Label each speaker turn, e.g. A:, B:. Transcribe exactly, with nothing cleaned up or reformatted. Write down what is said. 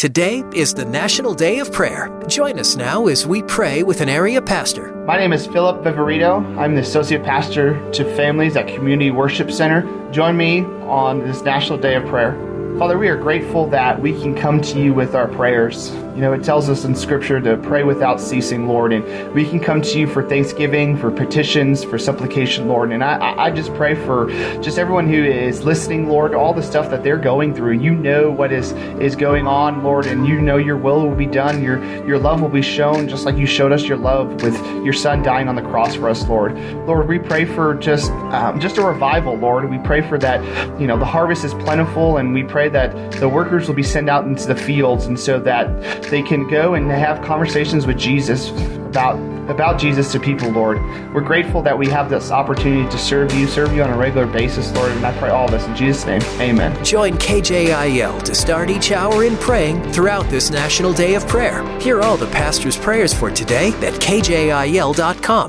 A: Today is the National Day of Prayer. Join us now as we pray with an area pastor.
B: My name is Philip Viverito. I'm the Associate Pastor to Families at Community Worship Center. Join me on this National Day of Prayer. Father, we are grateful that we can come to you with our prayers. You know, it tells us in Scripture to pray without ceasing, Lord, and we can come to you for thanksgiving, for petitions, for supplication, Lord. And I, I just pray for just everyone who is listening, Lord, all the stuff that they're going through. You know what is, is going on, Lord, and you know your will will be done. Your, your love will be shown just like you showed us your love with your Son dying on the cross for us, Lord. Lord, we pray for just, um, just a revival, Lord. We pray for that, you know, the harvest is plentiful, and we pray that the workers will be sent out into the fields, and so that they can go and have conversations with Jesus about about Jesus to people, Lord. We're grateful that we have this opportunity to serve you, serve you on a regular basis, Lord, and I pray all this in Jesus' name. Amen.
A: Join K J I L to start each hour in praying throughout this National Day of Prayer. Hear all the pastor's prayers for today at K J I L dot com.